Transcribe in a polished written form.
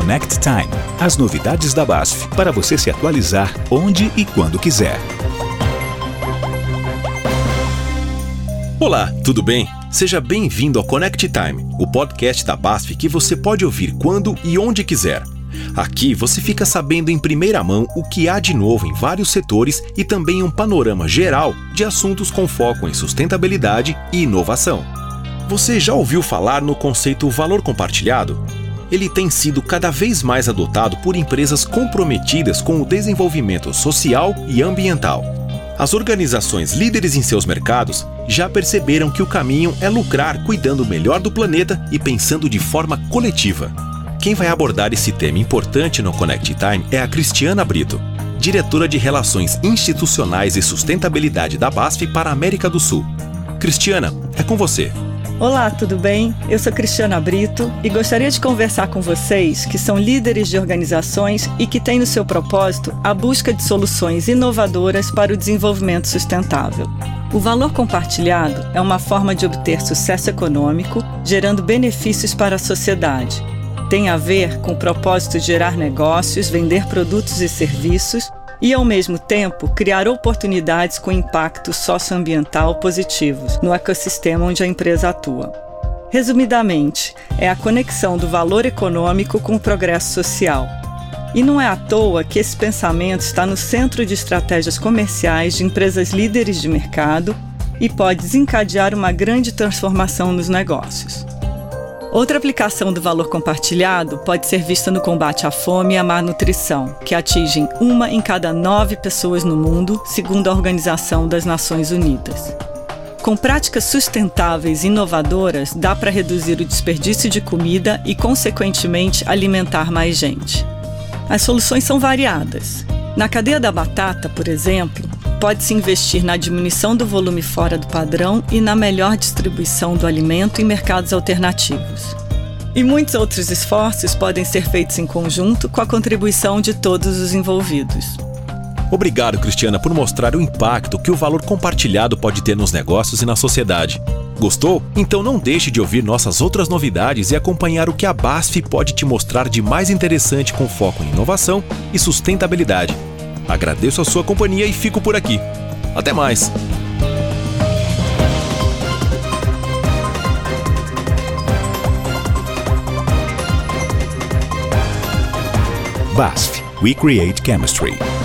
Connect Time, as novidades da BASF, para você se atualizar onde e quando quiser. Olá, tudo bem? Seja bem-vindo ao Connect Time, o podcast da BASF que você pode ouvir quando e onde quiser. Aqui você fica sabendo em primeira mão o que há de novo em vários setores e também um panorama geral de assuntos com foco em sustentabilidade e inovação. Você já ouviu falar no conceito valor compartilhado? Ele tem sido cada vez mais adotado por empresas comprometidas com o desenvolvimento social e ambiental. As organizações líderes em seus mercados já perceberam que o caminho é lucrar cuidando melhor do planeta e pensando de forma coletiva. Quem vai abordar esse tema importante no Connect Time é a Cristiana Brito, diretora de Relações Institucionais e Sustentabilidade da BASF para a América do Sul. Cristiana, é com você. Olá, tudo bem? Eu sou Cristiana Brito e gostaria de conversar com vocês que são líderes de organizações e que têm no seu propósito a busca de soluções inovadoras para o desenvolvimento sustentável. O valor compartilhado é uma forma de obter sucesso econômico, gerando benefícios para a sociedade. Tem a ver com o propósito de gerar negócios, vender produtos e serviços e, ao mesmo tempo, criar oportunidades com impacto socioambiental positivos no ecossistema onde a empresa atua. Resumidamente, é a conexão do valor econômico com o progresso social. E não é à toa que esse pensamento está no centro de estratégias comerciais de empresas líderes de mercado e pode desencadear uma grande transformação nos negócios. Outra aplicação do valor compartilhado pode ser vista no combate à fome e à má nutrição, que atingem 1 em cada 9 pessoas no mundo, segundo a Organização das Nações Unidas. Com práticas sustentáveis e inovadoras, dá para reduzir o desperdício de comida e, consequentemente, alimentar mais gente. As soluções são variadas. Na cadeia da batata, por exemplo, pode-se investir na diminuição do volume fora do padrão e na melhor distribuição do alimento em mercados alternativos. E muitos outros esforços podem ser feitos em conjunto com a contribuição de todos os envolvidos. Obrigado, Cristiana, por mostrar o impacto que o valor compartilhado pode ter nos negócios e na sociedade. Gostou? Então não deixe de ouvir nossas outras novidades e acompanhar o que a BASF pode te mostrar de mais interessante com foco em inovação e sustentabilidade. Agradeço a sua companhia e fico por aqui. Até mais! BASF. We create chemistry.